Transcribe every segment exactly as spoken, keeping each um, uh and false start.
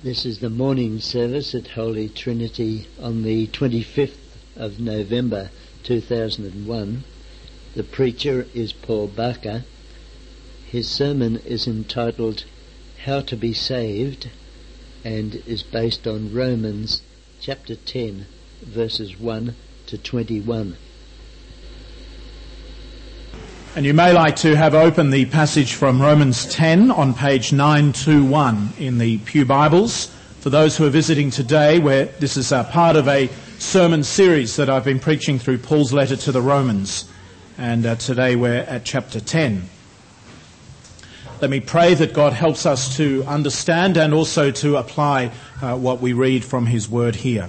This is the morning service at Holy Trinity on the twenty-fifth of November two thousand one. The preacher is Paul Barker. His sermon is entitled How to be Saved and is based on Romans chapter ten verses one to twenty-one. And you may like to have open the passage from Romans ten on page nine twenty-one in the Pew Bibles. For those who are visiting today, where this is a part of a sermon series that I've been preaching through Paul's letter to the Romans. And uh, today we're at chapter ten. Let me pray that God helps us to understand and also to apply uh, what we read from his word here.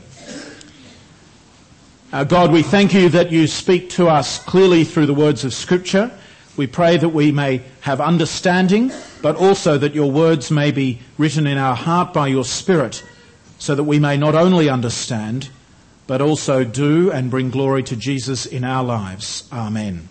Uh, God, we thank you that you speak to us clearly through the words of Scripture. We pray that we may have understanding, but also that your words may be written in our heart by your Spirit, so that we may not only understand, but also do and bring glory to Jesus in our lives. Amen.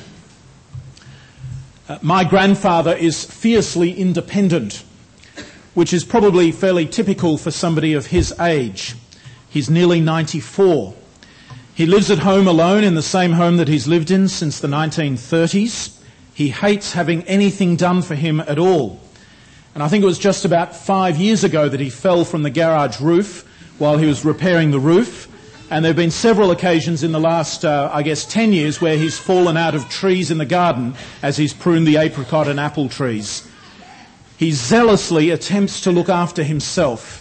Uh, my grandfather is fiercely independent, which is probably fairly typical for somebody of his age. He's nearly ninety-four. He lives at home alone in the same home that he's lived in since the nineteen thirties. He hates having anything done for him at all. And I think it was just about five years ago that he fell from the garage roof while he was repairing the roof. And there have been several occasions in the last, uh, I guess, ten years where he's fallen out of trees in the garden as he's pruned the apricot and apple trees. He zealously attempts to look after himself.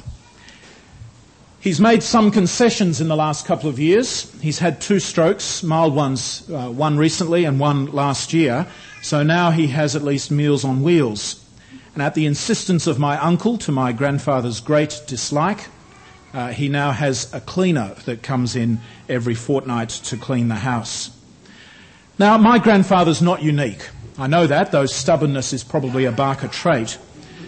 He's made some concessions in the last couple of years. He's had two strokes, mild ones, uh, one recently and one last year. So now he has at least Meals on Wheels. And at the insistence of my uncle, to my grandfather's great dislike, uh, he now has a cleaner that comes in every fortnight to clean the house. Now, my grandfather's not unique. I know that, though stubbornness is probably a Barker trait.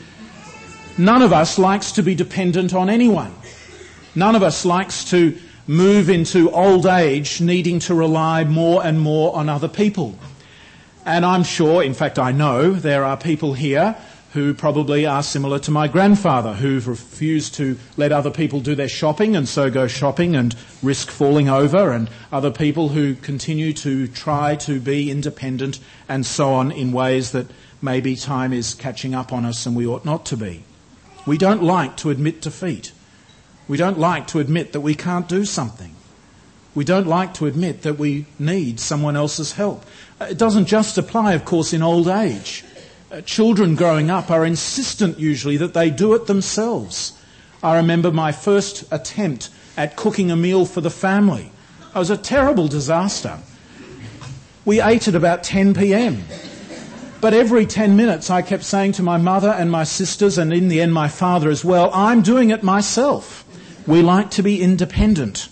None of us likes to be dependent on anyone. None of us likes to move into old age needing to rely more and more on other people. And I'm sure, in fact I know, there are people here who probably are similar to my grandfather, who've refused to let other people do their shopping and so go shopping and risk falling over, and other people who continue to try to be independent and so on in ways that maybe time is catching up on us and we ought not to be. We don't like to admit defeat. We don't like to admit that we can't do something. We don't like to admit that we need someone else's help. It doesn't just apply, of course, in old age. Uh, children growing up are insistent usually that they do it themselves. I remember my first attempt at cooking a meal for the family. It was a terrible disaster. We ate at about ten p.m. But every ten minutes I kept saying to my mother and my sisters, and in the end my father as well, I'm doing it myself. We like to be independent.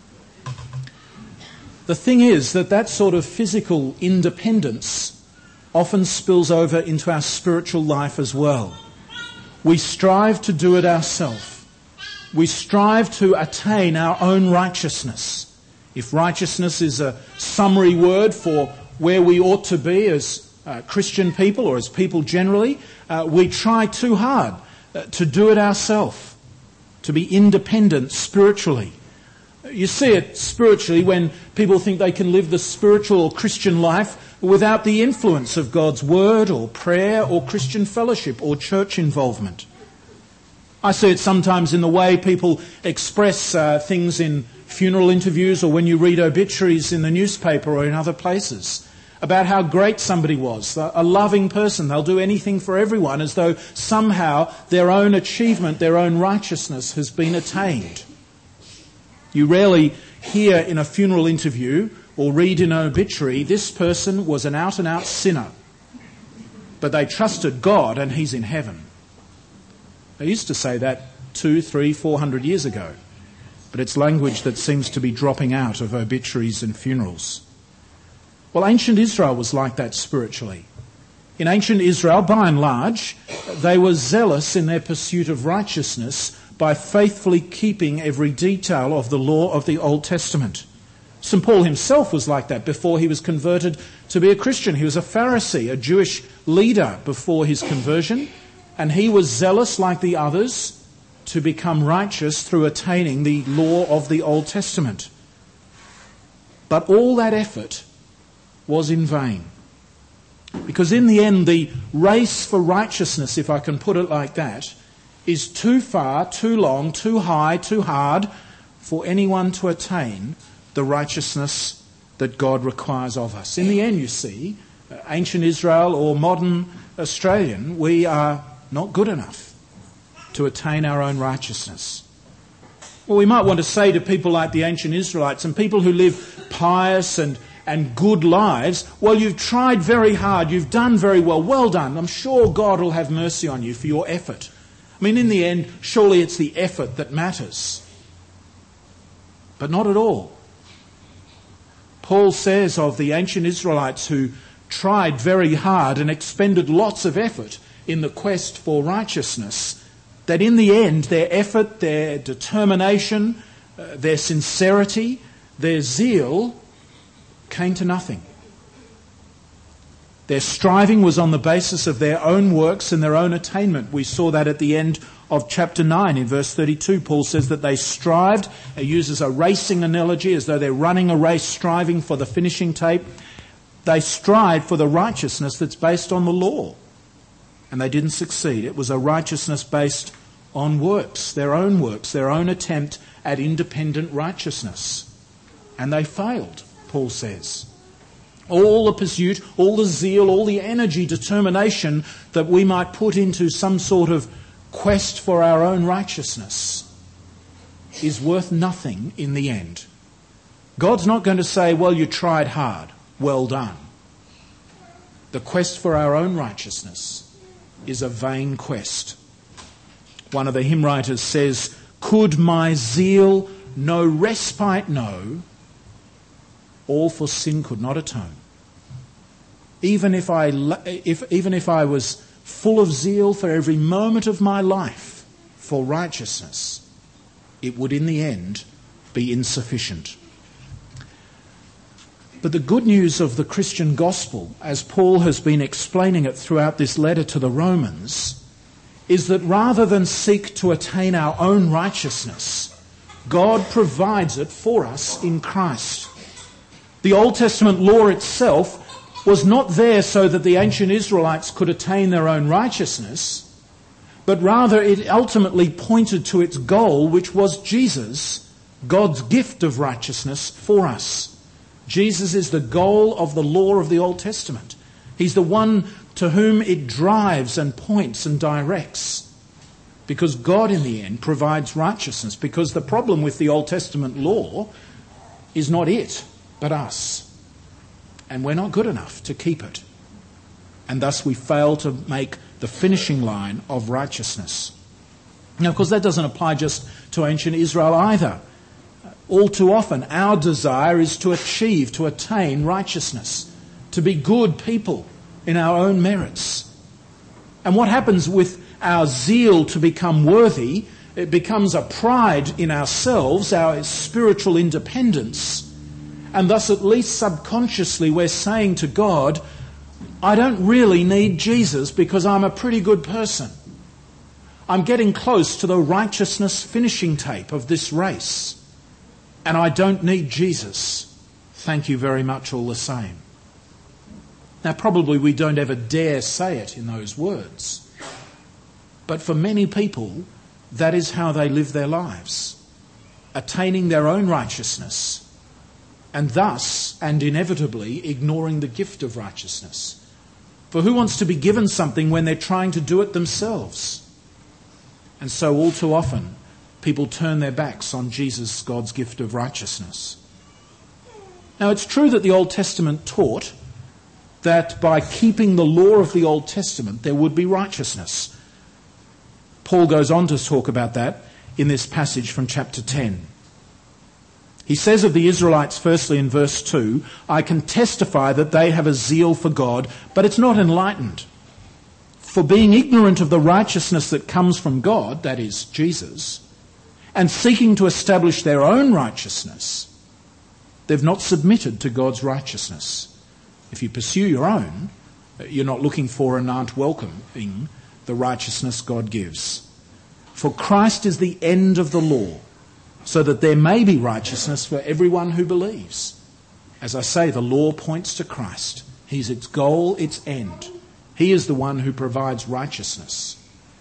The thing is that that sort of physical independence often spills over into our spiritual life as well. We strive to do it ourselves. We strive to attain our own righteousness. If righteousness is a summary word for where we ought to be as uh, Christian people or as people generally, uh, we try too hard uh, to do it ourselves. To be independent spiritually. You see it spiritually when people think they can live the spiritual or Christian life without the influence of God's word or prayer or Christian fellowship or church involvement. I see it sometimes in the way people express uh, things in funeral interviews or when you read obituaries in the newspaper or in other places about how great somebody was, a loving person. They'll do anything for everyone as though somehow their own achievement, their own righteousness has been attained. You rarely hear in a funeral interview or read in an obituary, this person was an out-and-out sinner, but they trusted God and he's in heaven. They used to say that two, three, four hundred years ago, but it's language that seems to be dropping out of obituaries and funerals. Well, ancient Israel was like that spiritually. In ancient Israel, by and large, they were zealous in their pursuit of righteousness by faithfully keeping every detail of the law of the Old Testament. Saint Paul himself was like that before he was converted to be a Christian. He was a Pharisee, a Jewish leader before his conversion, and he was zealous like the others to become righteous through attaining the law of the Old Testament. But all that effort was in vain. Because in the end, the race for righteousness, if I can put it like that, is too far, too long, too high, too hard for anyone to attain the righteousness that God requires of us. In the end, you see, ancient Israel or modern Australian, we are not good enough to attain our own righteousness. Well, we might want to say to people like the ancient Israelites and people who live pious and, and good lives, well, you've tried very hard, you've done very well, well done. I'm sure God will have mercy on you for your effort. I mean, in the end, surely it's the effort that matters. But not at all. Paul says of the ancient Israelites who tried very hard and expended lots of effort in the quest for righteousness, that in the end their effort, their determination, uh, their sincerity, their zeal came to nothing. Their striving was on the basis of their own works and their own attainment. We saw that at the end of chapter nine. In verse thirty-two, Paul says that they strived. He uses a racing analogy as though they're running a race, striving for the finishing tape. They strive for the righteousness that's based on the law. And they didn't succeed. It was a righteousness based on works, their own works, their own attempt at independent righteousness. And they failed, Paul says. All the pursuit, all the zeal, all the energy, determination that we might put into some sort of quest for our own righteousness is worth nothing in the end. God's not going to say, well, you tried hard, well done. The quest for our own righteousness is a vain quest. One of the hymn writers says, could my zeal no respite know, all for sin could not atone. Even if I, if, even if I was full of zeal for every moment of my life for righteousness, it would in the end be insufficient. But the good news of the Christian gospel, as Paul has been explaining it throughout this letter to the Romans, is that rather than seek to attain our own righteousness, God provides it for us in Christ. The Old Testament law itself was not there so that the ancient Israelites could attain their own righteousness, but rather it ultimately pointed to its goal, which was Jesus, God's gift of righteousness for us. Jesus is the goal of the law of the Old Testament. He's the one to whom it drives and points and directs, because God in the end provides righteousness, because the problem with the Old Testament law is not it, but us. And we're not good enough to keep it. And thus we fail to make the finishing line of righteousness. Now, of course, that doesn't apply just to ancient Israel either. All too often, our desire is to achieve, to attain righteousness, to be good people in our own merits. And what happens with our zeal to become worthy, it becomes a pride in ourselves, our spiritual independence. And thus, at least subconsciously, we're saying to God, I don't really need Jesus because I'm a pretty good person. I'm getting close to the righteousness finishing tape of this race. And I don't need Jesus. Thank you very much all the same. Now, probably we don't ever dare say it in those words. But for many people, that is how they live their lives, attaining their own righteousness, and thus, and inevitably, ignoring the gift of righteousness. For who wants to be given something when they're trying to do it themselves? And so all too often, people turn their backs on Jesus, God's gift of righteousness. Now, it's true that the Old Testament taught that by keeping the law of the Old Testament, there would be righteousness. Paul goes on to talk about that in this passage from chapter ten. He says of the Israelites, firstly in verse two, I can testify that they have a zeal for God, but it's not enlightened. For being ignorant of the righteousness that comes from God, that is, Jesus, and seeking to establish their own righteousness, they've not submitted to God's righteousness. If you pursue your own, you're not looking for and aren't welcoming the righteousness God gives. For Christ is the end of the law, so that there may be righteousness for everyone who believes. As I say, the law points to Christ. He's its goal, its end. He is the one who provides righteousness.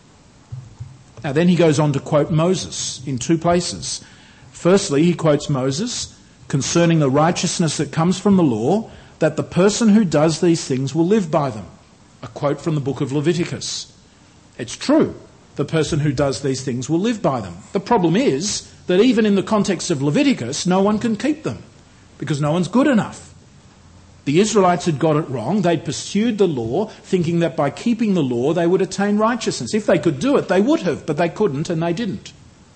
Now then he goes on to quote Moses in two places. Firstly, he quotes Moses concerning the righteousness that comes from the law, that the person who does these things will live by them. A quote from the book of Leviticus. It's true, the person who does these things will live by them. The problem is that even in the context of Leviticus, no one can keep them, because no one's good enough. The Israelites had got it wrong. They'd pursued the law, thinking that by keeping the law they would attain righteousness. If they could do it, they would have, but they couldn't, and they didn't.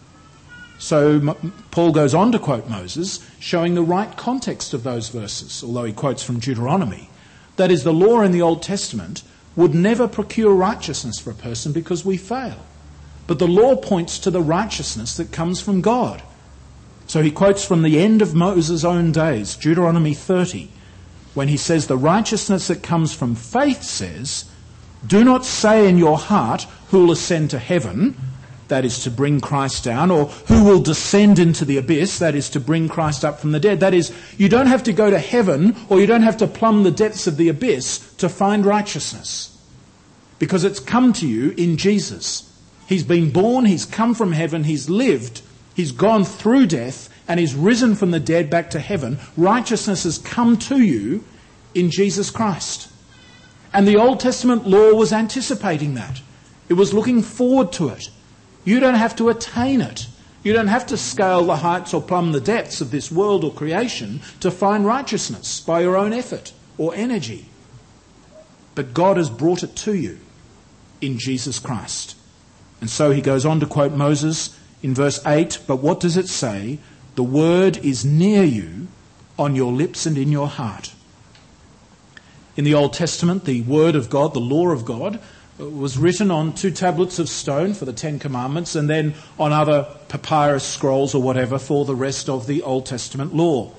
So Paul goes on to quote Moses, showing the right context of those verses, although he quotes from Deuteronomy. That is, the law in the Old Testament would never procure righteousness for a person because we fail. But the law points to the righteousness that comes from God. So he quotes from the end of Moses' own days, Deuteronomy thirty, when he says, the righteousness that comes from faith says, do not say in your heart, who will ascend to heaven, that is to bring Christ down, or who will descend into the abyss, that is to bring Christ up from the dead. That is, you don't have to go to heaven, or you don't have to plumb the depths of the abyss to find righteousness, because it's come to you in Jesus. He's been born, he's come from heaven, he's lived, he's gone through death, and he's risen from the dead back to heaven. Righteousness has come to you in Jesus Christ. And the Old Testament law was anticipating that. It was looking forward to it. You don't have to attain it. You don't have to scale the heights or plumb the depths of this world or creation to find righteousness by your own effort or energy. But God has brought it to you in Jesus Christ. And so he goes on to quote Moses in verse eight, but what does it say? The word is near you, on your lips and in your heart. In the Old Testament, the word of God, the law of God, was written on two tablets of stone for the Ten Commandments, and then on other papyrus scrolls or whatever for the rest of the Old Testament law.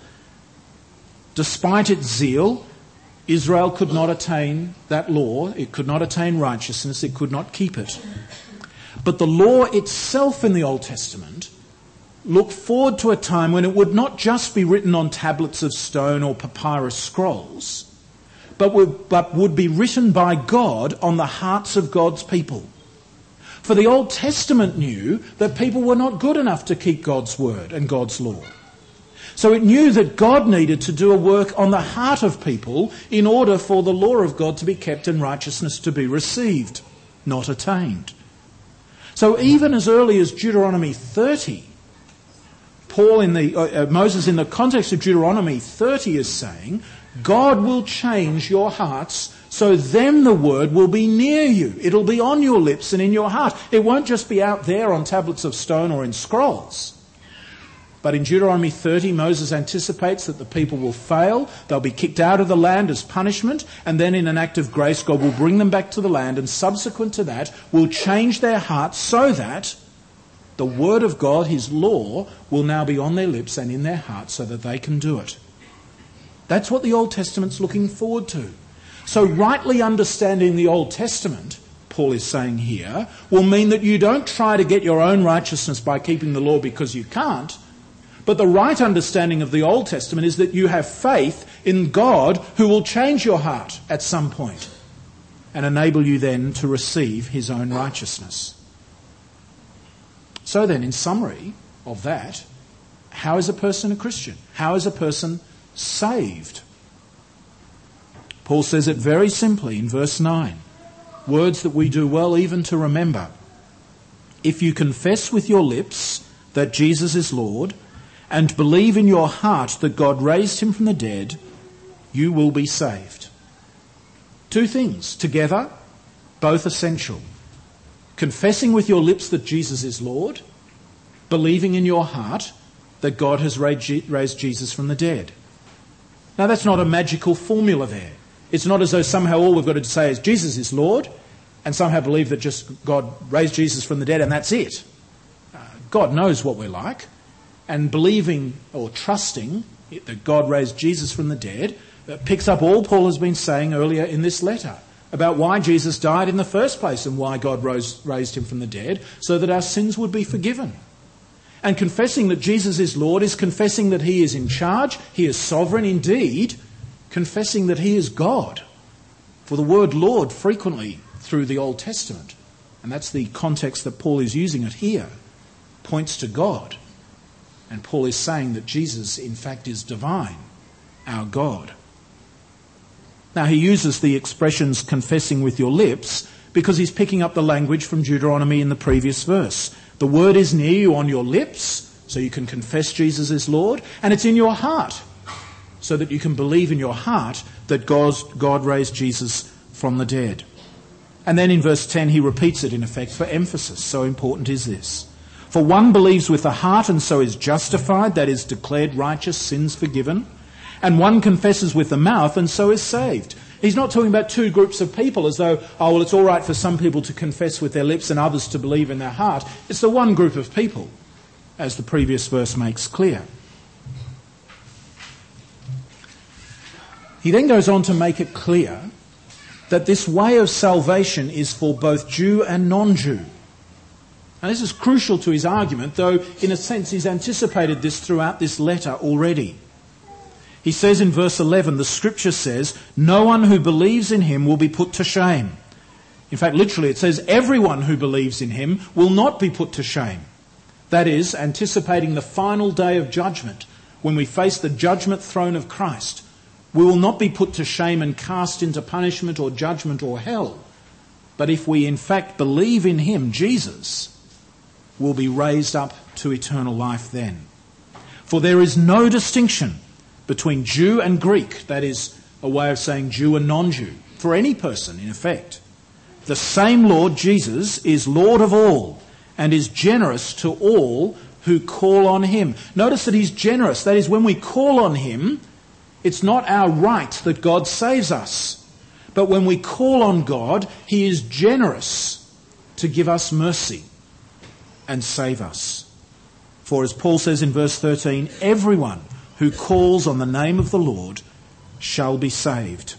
Despite its zeal, Israel could not attain that law. It could not attain righteousness. It could not keep it. But the law itself in the Old Testament looked forward to a time when it would not just be written on tablets of stone or papyrus scrolls, but would, but would be written by God on the hearts of God's people. For the Old Testament knew that people were not good enough to keep God's word and God's law. So it knew that God needed to do a work on the heart of people in order for the law of God to be kept and righteousness to be received, not attained. So even as early as Deuteronomy thirty, Paul in the uh, Moses in the context of Deuteronomy thirty is saying, God will change your hearts, so then the word will be near you. It'll be on your lips and in your heart. It won't just be out there on tablets of stone or in scrolls. But in Deuteronomy thirty, Moses anticipates that the people will fail. They'll be kicked out of the land as punishment, and then in an act of grace, God will bring them back to the land, and subsequent to that, will change their hearts so that the word of God, his law, will now be on their lips and in their hearts so that they can do it. That's what the Old Testament's looking forward to. So rightly understanding the Old Testament, Paul is saying here, will mean that you don't try to get your own righteousness by keeping the law because you can't. But the right understanding of the Old Testament is that you have faith in God who will change your heart at some point and enable you then to receive his own righteousness. So then, in summary of that, how is a person a Christian? How is a person saved? Paul says it very simply in verse nine. Words that we do well even to remember. If you confess with your lips that Jesus is Lord and believe in your heart that God raised him from the dead, you will be saved. Two things together, both essential. Confessing with your lips that Jesus is Lord, believing in your heart that God has raised Jesus from the dead. Now that's not a magical formula there. It's not as though somehow all we've got to say is Jesus is Lord and somehow believe that just God raised Jesus from the dead and that's it. Uh, God knows what we're like, and believing or trusting that God raised Jesus from the dead uh, picks up all Paul has been saying earlier in this letter. about why Jesus died in the first place and why God rose, raised him from the dead, so that our sins would be forgiven. And confessing that Jesus is Lord is confessing that he is in charge, he is sovereign, indeed, confessing that he is God. For the word Lord frequently through the Old Testament, and that's the context that Paul is using it here, points to God. And Paul is saying that Jesus, in fact, is divine, our God. Now, he uses the expressions confessing with your lips because he's picking up the language from Deuteronomy in the previous verse. The word is near you on your lips, so you can confess Jesus is Lord, and it's in your heart, so that you can believe in your heart that God raised Jesus from the dead. And then in verse ten, he repeats it in effect for emphasis. So important is this. For one believes with the heart and so is justified, that is, declared righteous, sins forgiven. And one confesses with the mouth and so is saved. He's not talking about two groups of people as though, oh, well, it's all right for some people to confess with their lips and others to believe in their heart. It's the one group of people, as the previous verse makes clear. He then goes on to make it clear that this way of salvation is for both Jew and non-Jew. And this is crucial to his argument, though in a sense he's anticipated this throughout this letter already. He says in verse eleven, the scripture says, no one who believes in him will be put to shame. In fact, literally it says, everyone who believes in him will not be put to shame. That is, anticipating the final day of judgment, when we face the judgment throne of Christ. We will not be put to shame and cast into punishment or judgment or hell. But if we in fact believe in him, Jesus, we'll be raised up to eternal life then. For there is no distinction between Jew and Greek, that is a way of saying Jew and non-Jew, for any person in effect. The same Lord Jesus is Lord of all and is generous to all who call on him. Notice that he's generous. That is, when we call on him, it's not our right that God saves us. But when we call on God, he is generous to give us mercy and save us. For as Paul says in verse thirteen, everyone who calls on the name of the Lord shall be saved.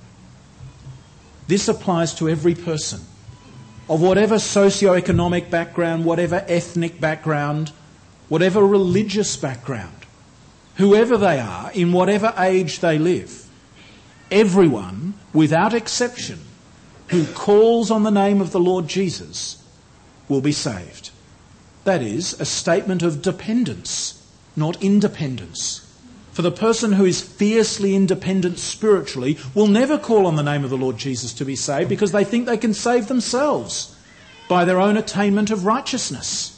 This applies to every person, of whatever socio-economic background, whatever ethnic background, whatever religious background, whoever they are, in whatever age they live. Everyone, without exception, who calls on the name of the Lord Jesus will be saved. That is a statement of dependence, not independence. For the person who is fiercely independent spiritually will never call on the name of the Lord Jesus to be saved because they think they can save themselves by their own attainment of righteousness.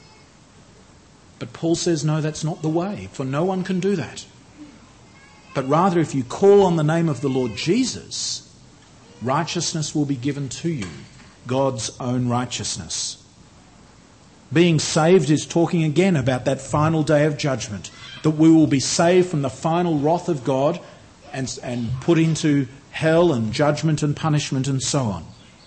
But Paul says, no, that's not the way, for no one can do that. But rather, if you call on the name of the Lord Jesus, righteousness will be given to you, God's own righteousness. Being saved is talking again about that final day of judgment, that we will be saved from the final wrath of God and, and put into hell and judgment and punishment and so on.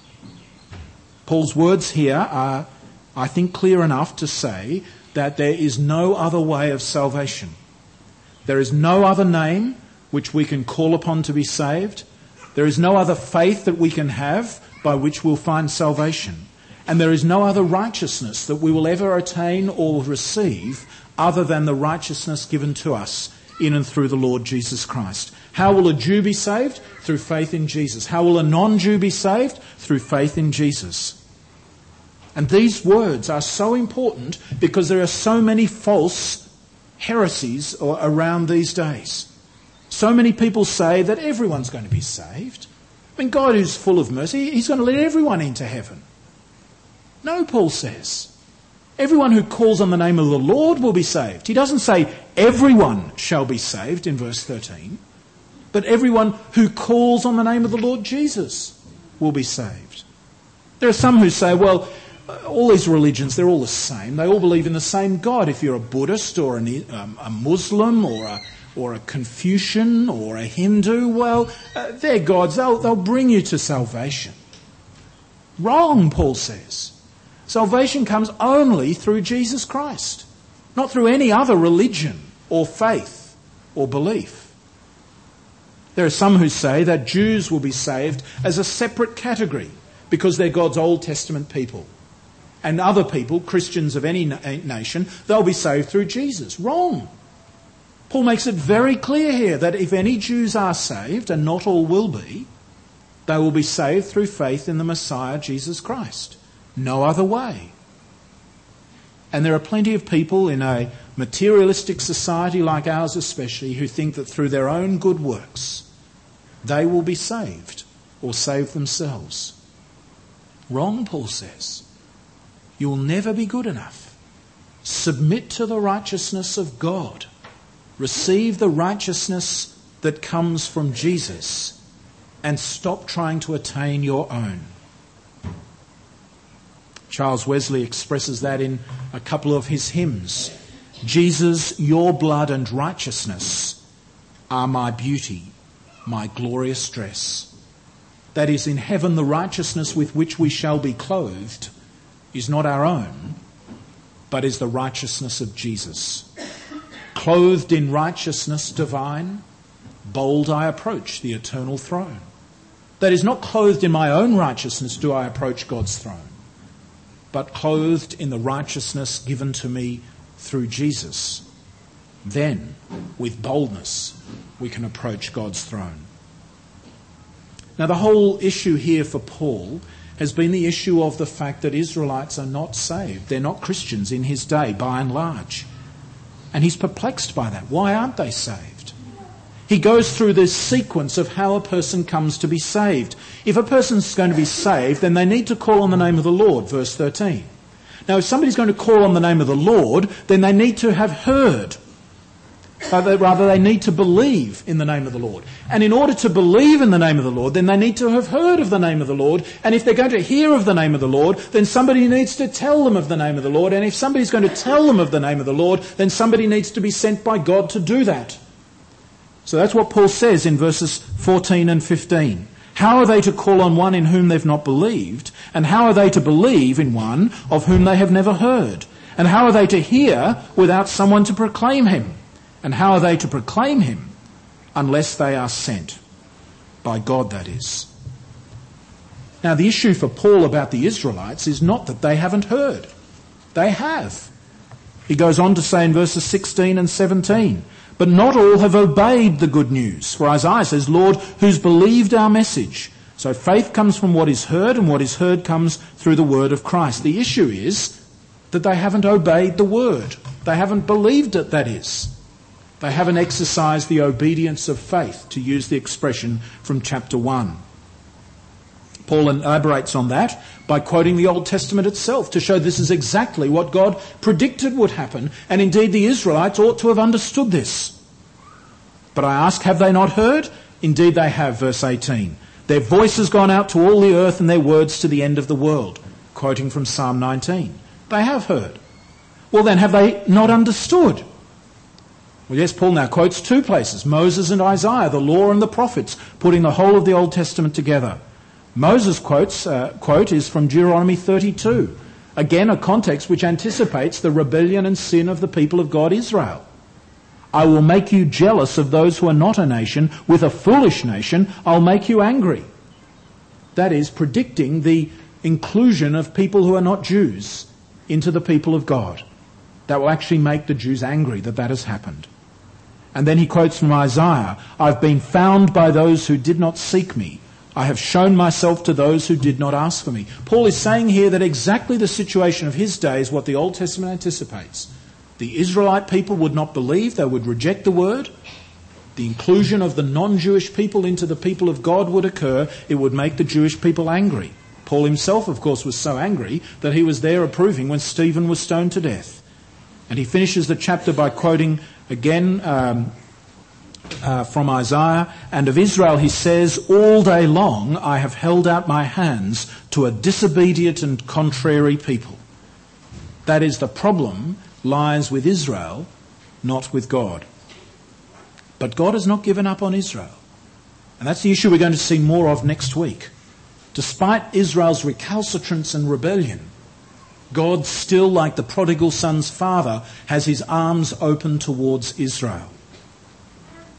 Paul's words here are, I think, clear enough to say that there is no other way of salvation. There is no other name which we can call upon to be saved. There is no other faith that we can have by which we'll find salvation. And there is no other righteousness that we will ever attain or receive other than the righteousness given to us in and through the Lord Jesus Christ. How will a Jew be saved? Through faith in Jesus. How will a non-Jew be saved? Through faith in Jesus. And these words are so important because there are so many false heresies around these days. So many people say that everyone's going to be saved. I mean, God is full of mercy. He's going to let everyone into heaven. No, Paul says. Everyone who calls on the name of the Lord will be saved. He doesn't say everyone shall be saved in verse thirteen, but everyone who calls on the name of the Lord Jesus will be saved. There are some who say, well, all these religions, they're all the same. They all believe in the same God. If you're a Buddhist or an, um, a Muslim or a, or a Confucian or a Hindu, well, uh, they're gods. They'll, they'll bring you to salvation. Wrong, Paul says. Salvation comes only through Jesus Christ, not through any other religion or faith or belief. There are some who say that Jews will be saved as a separate category because they're God's Old Testament people. And other people, Christians of any na- nation, they'll be saved through Jesus. Wrong. Paul makes it very clear here that if any Jews are saved, and not all will be, they will be saved through faith in the Messiah, Jesus Christ. No other way. And there are plenty of people in a materialistic society like ours especially who think that through their own good works they will be saved or save themselves. Wrong, Paul says. You will never be good enough. Submit to the righteousness of God. Receive the righteousness that comes from Jesus and stop trying to attain your own. Charles Wesley expresses that in a couple of his hymns. Jesus, your blood and righteousness are my beauty, my glorious dress. That is, in heaven the righteousness with which we shall be clothed is not our own, but is the righteousness of Jesus. Clothed in righteousness divine, bold I approach the eternal throne. That is, not clothed in my own righteousness do I approach God's throne, but clothed in the righteousness given to me through Jesus. Then, with boldness, we can approach God's throne. Now, the whole issue here for Paul has been the issue of the fact that Israelites are not saved. They're not Christians in his day, by and large. And he's perplexed by that. Why aren't they saved? He goes through this sequence of how a person comes to be saved. If a person's going to be saved, then they need to call on the name of the Lord, verse thirteen. Now, if somebody's going to call on the name of the Lord, then they need to have heard. Rather, they need to believe in the name of the Lord. And in order to believe in the name of the Lord, then they need to have heard of the name of the Lord. And if they're going to hear of the name of the Lord, then somebody needs to tell them of the name of the Lord. And if somebody's going to tell them of the name of the Lord, then somebody needs to be sent by God to do that. So that's what Paul says in verses fourteen and fifteen. How are they to call on one in whom they've not believed? And how are they to believe in one of whom they have never heard? And how are they to hear without someone to proclaim him? And how are they to proclaim him unless they are sent? By God, that is. Now, the issue for Paul about the Israelites is not that they haven't heard. They have. He goes on to say in verses sixteen and seventeen, but not all have obeyed the good news. For Isaiah says, Lord, who's believed our message? So faith comes from what is heard, and what is heard comes through the word of Christ. The issue is that they haven't obeyed the word. They haven't believed it, that is. They haven't exercised the obedience of faith, to use the expression from chapter one. Paul elaborates on that by quoting the Old Testament itself to show this is exactly what God predicted would happen, and indeed the Israelites ought to have understood this. But I ask, have they not heard? Indeed they have, verse eighteen. Their voice has gone out to all the earth and their words to the end of the world, quoting from Psalm nineteen. They have heard. Well then, have they not understood? Well, yes, Paul now quotes two places, Moses and Isaiah, the law and the prophets, putting the whole of the Old Testament together. Moses' quotes, uh, quote is from Deuteronomy thirty-two. Again, a context which anticipates the rebellion and sin of the people of God, Israel. I will make you jealous of those who are not a nation. With a foolish nation, I'll make you angry. That is, predicting the inclusion of people who are not Jews into the people of God. That will actually make the Jews angry that that has happened. And then he quotes from Isaiah, I've been found by those who did not seek me. I have shown myself to those who did not ask for me. Paul is saying here that exactly the situation of his day is what the Old Testament anticipates. The Israelite people would not believe, they would reject the word. The inclusion of the non-Jewish people into the people of God would occur. It would make the Jewish people angry. Paul himself, of course, was so angry that he was there approving when Stephen was stoned to death. And he finishes the chapter by quoting again um, uh, from Isaiah, and of Israel he says, all day long I have held out my hands to a disobedient and contrary people. That is, the problem lies with Israel, not with God. But God has not given up on Israel. And that's the issue we're going to see more of next week. Despite Israel's recalcitrance and rebellion, God still, like the prodigal son's father, has his arms open towards Israel.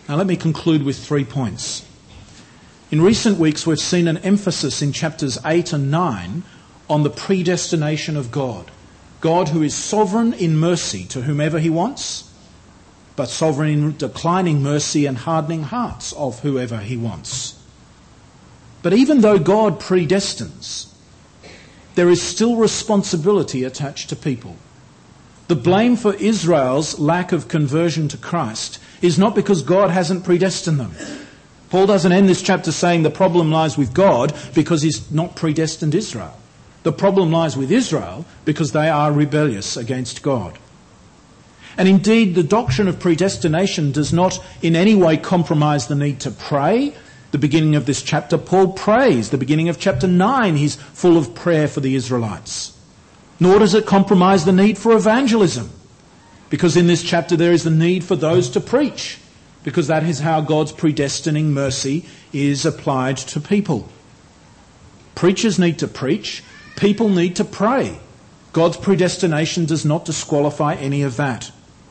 Now let me conclude with three points. In recent weeks we've seen an emphasis in chapters eight and nine on the predestination of God. God who is sovereign in mercy to whomever he wants, but sovereign in declining mercy and hardening hearts of whoever he wants. But even though God predestines, there is still responsibility attached to people. The blame for Israel's lack of conversion to Christ is not because God hasn't predestined them. Paul doesn't end this chapter saying the problem lies with God because he's not predestined Israel. The problem lies with Israel because they are rebellious against God. And indeed, the doctrine of predestination does not in any way compromise the need to pray. The beginning of this chapter, Paul prays. The beginning of chapter nine, he's full of prayer for the Israelites. Nor does it compromise the need for evangelism, because in this chapter there is the need for those to preach, because that is how God's predestining mercy is applied to people. Preachers need to preach. People need to pray. God's predestination does not disqualify any of that.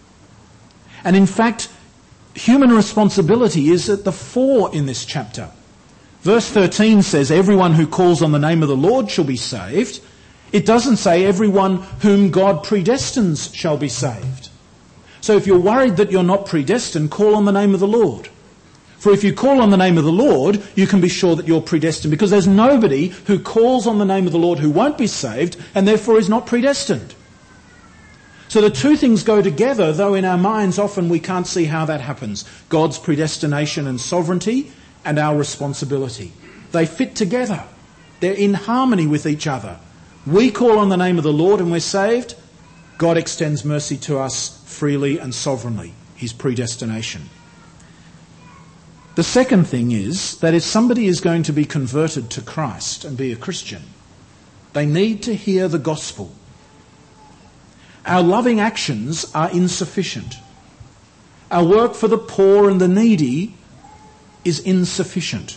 And in fact, human responsibility is at the fore in this chapter. Verse thirteen says, everyone who calls on the name of the Lord shall be saved. It doesn't say everyone whom God predestines shall be saved. So if you're worried that you're not predestined, call on the name of the Lord. For if you call on the name of the Lord, you can be sure that you're predestined, because there's nobody who calls on the name of the Lord who won't be saved and therefore is not predestined. So the two things go together, though in our minds often we can't see how that happens. God's predestination and sovereignty and our responsibility. They fit together. They're in harmony with each other. We call on the name of the Lord and we're saved. God extends mercy to us freely and sovereignly, his predestination. The second thing is that if somebody is going to be converted to Christ and be a Christian, they need to hear the gospel. Our loving actions are insufficient. Our work for the poor and the needy is insufficient.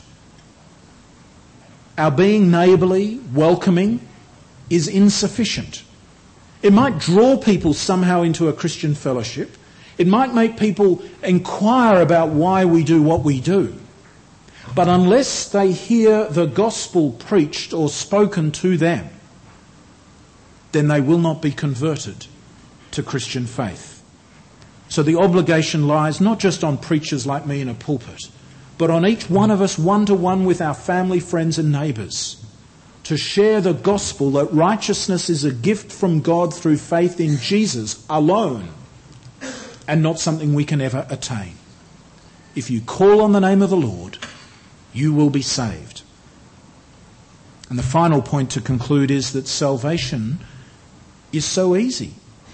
Our being neighbourly, welcoming, is insufficient. It might draw people somehow into a Christian fellowship. It might make people inquire about why we do what we do. But unless they hear the gospel preached or spoken to them, then they will not be converted to Christian faith. So the obligation lies not just on preachers like me in a pulpit, but on each one of us one-to-one with our family, friends and neighbours, to share the gospel that righteousness is a gift from God through faith in Jesus alone, and not something we can ever attain. If you call on the name of the Lord, you will be saved. And the final point to conclude is that salvation is so easy.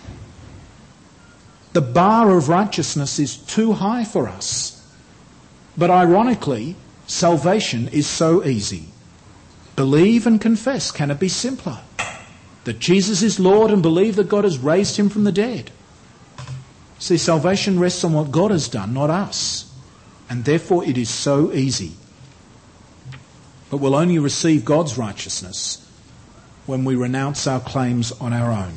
The bar of righteousness is too high for us. But ironically, salvation is so easy. Believe and confess. Can it be simpler? That Jesus is Lord and believe that God has raised him from the dead. See, salvation rests on what God has done, not us. And therefore it is so easy. But we'll only receive God's righteousness when we renounce our claims on our own.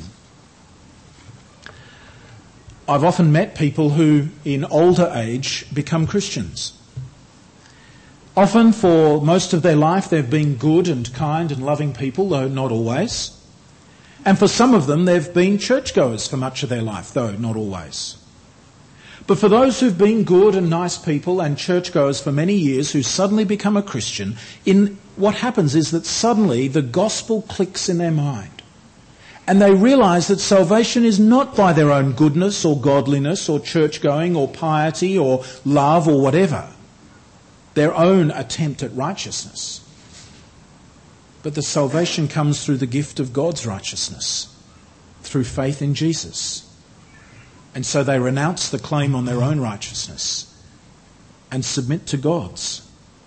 I've often met people who, in older age, become Christians. Often, for most of their life, they've been good and kind and loving people, though not always. And for some of them, they've been churchgoers for much of their life, though not always. But for those who've been good and nice people and churchgoers for many years who suddenly become a Christian, in what happens is that suddenly the gospel clicks in their mind. And they realise that salvation is not by their own goodness or godliness or church-going or piety or love or whatever, their own attempt at righteousness. But the salvation comes through the gift of God's righteousness, through faith in Jesus. And so they renounce the claim on their own righteousness and submit to God's.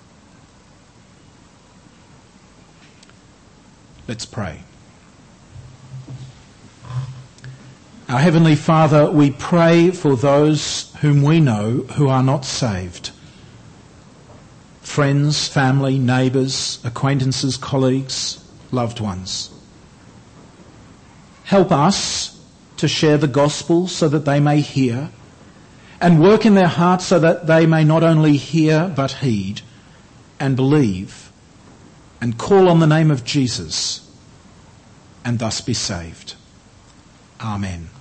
Let's pray. Our Heavenly Father, we pray for those whom we know who are not saved. Friends, family, neighbours, acquaintances, colleagues, loved ones. Help us to share the gospel so that they may hear, and work in their hearts so that they may not only hear but heed and believe and call on the name of Jesus and thus be saved. Amen.